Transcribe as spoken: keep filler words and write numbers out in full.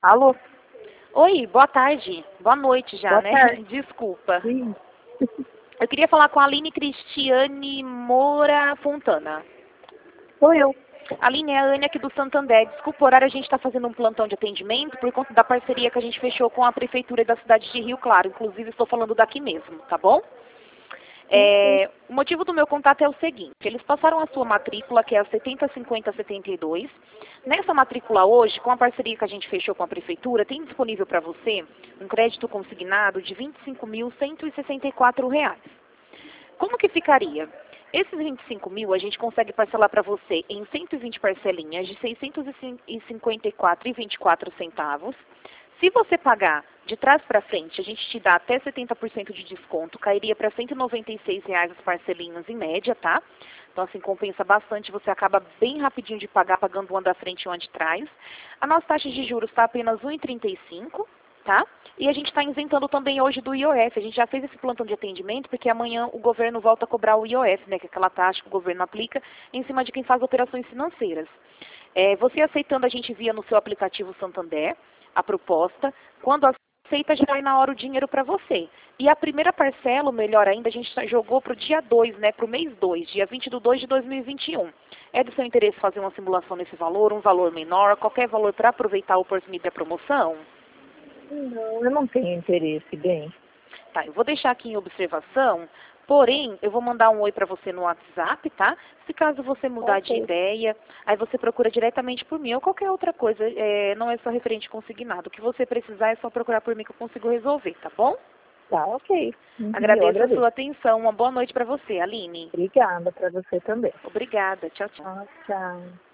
Alô? Oi, boa tarde. Boa noite já, Boa né? tarde. Desculpa. Sim. Eu queria falar com a Aline Cristiane Moura Fontana. Sou eu. Aline, é a Anne aqui do Santander. Desculpa, o horário a gente está fazendo um plantão de atendimento por conta da parceria que a gente fechou com a Prefeitura da cidade de Rio Claro. Inclusive, estou falando daqui mesmo, tá bom? É, o motivo do meu contato é o seguinte, eles passaram a sua matrícula, que é a setenta cinquenta setenta e dois. Nessa matrícula hoje, com a parceria que a gente fechou com a Prefeitura, tem disponível para você um crédito consignado de vinte e cinco mil cento e sessenta e quatro reais. Como que ficaria? Esses vinte e cinco mil a gente consegue parcelar para você em cento e vinte parcelinhas de seiscentos e cinquenta e quatro reais e vinte e quatro centavos. Se você pagar de trás para frente, a gente te dá até setenta por cento de desconto, cairia para cento e noventa e seis reais as parcelinhas em média, tá? Então, assim, compensa bastante, você acaba bem rapidinho de pagar, pagando uma da frente e uma de trás. A nossa taxa de juros está apenas um vírgula trinta e cinco, tá? E a gente está isentando também hoje do I O F. A gente já fez esse plantão de atendimento, porque amanhã o governo volta a cobrar o I O F, né? Que é aquela taxa que o governo aplica em cima de quem faz operações financeiras. É, você aceitando, a gente via no seu aplicativo Santander a proposta. Quando aceita, já vai na hora o dinheiro para você. E a primeira parcela, melhor ainda, a gente jogou para o dia dois, né? Para o mês dois, dia vinte de dois de dois mil e vinte e um. É do seu interesse fazer uma simulação nesse valor, um valor menor, qualquer valor para aproveitar a oportunidade da promoção? Não, eu não tenho interesse, bem. Tá, eu vou deixar aqui em observação, porém, eu vou mandar um oi para você no WhatsApp, tá? Se caso você mudar de Ok. ideia, aí você procura diretamente por mim ou qualquer outra coisa, é, não é só referente consignado. O que você precisar é só procurar por mim que eu consigo resolver, tá bom? Tá, ok. Uhum, eu Agradeço a agradeço. sua atenção. Uma boa noite para você, Aline. Obrigada para você também. Obrigada. Tchau, tchau. Tchau, tchau.